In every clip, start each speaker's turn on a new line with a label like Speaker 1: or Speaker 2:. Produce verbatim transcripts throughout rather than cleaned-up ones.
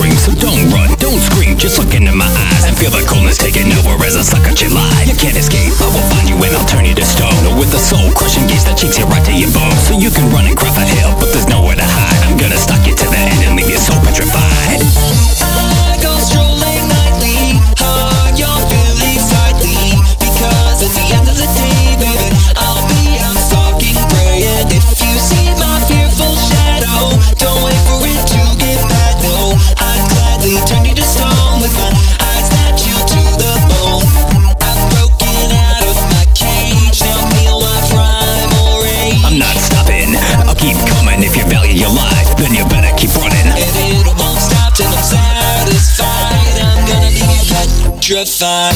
Speaker 1: dream. So don't run, don't scream, just look into my eyes and feel the coldness taking over as I suck at your life. You can't escape, I will find you and I'll turn you to stone. With a soul crushing gaze that shakes you right to your bones. So you can run and cry for help, but there's nowhere to hide. I'm gonna stalk you to the end and leave you so petrified.
Speaker 2: I go strolling nightly, hug your feelings tightly, because at the end of the day, baby, I'll be out stalking, praying. If you see my fearful shadow, don't wait for it to get bad, no. I'd gladly turn you to stone with my eyes that you to the bone. I've broken out of my cage, now feel my primal rage.
Speaker 1: I'm not stopping, I'll keep coming. If you value your life, then you better keep running.
Speaker 2: And it won't stop till I'm satisfied. I'm gonna leave you petrified.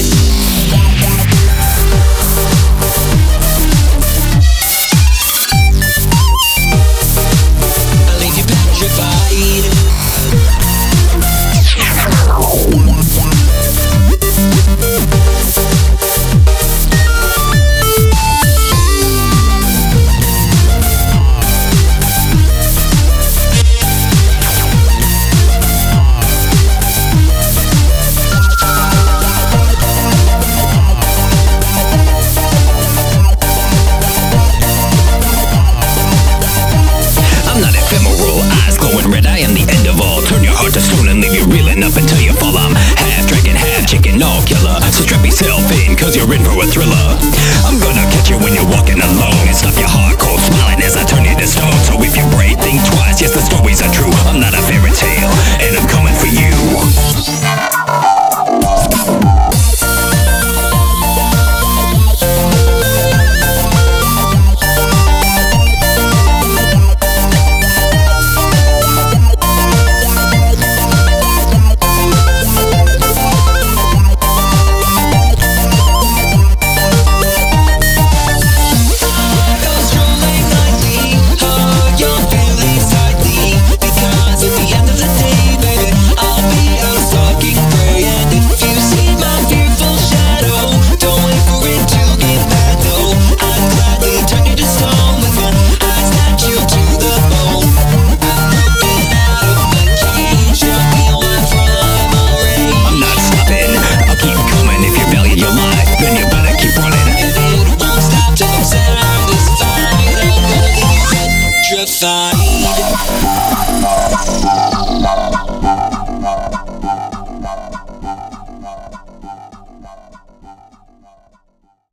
Speaker 1: I'm not ephemeral, eyes glowing red, I am the end of all. Turn your heart to stone and leave you reeling up until you fall. I'm half dragon, half chicken, all killer. So strap yourself in, cause you're in for a thriller. I'm gonna catch you when you're walking alone and stop your heart cold smiling as I turn you to stone. So if you're brave, think twice, yes the stories are true. I'm not a fairy tale, and I'm coming for you.
Speaker 2: Petrified.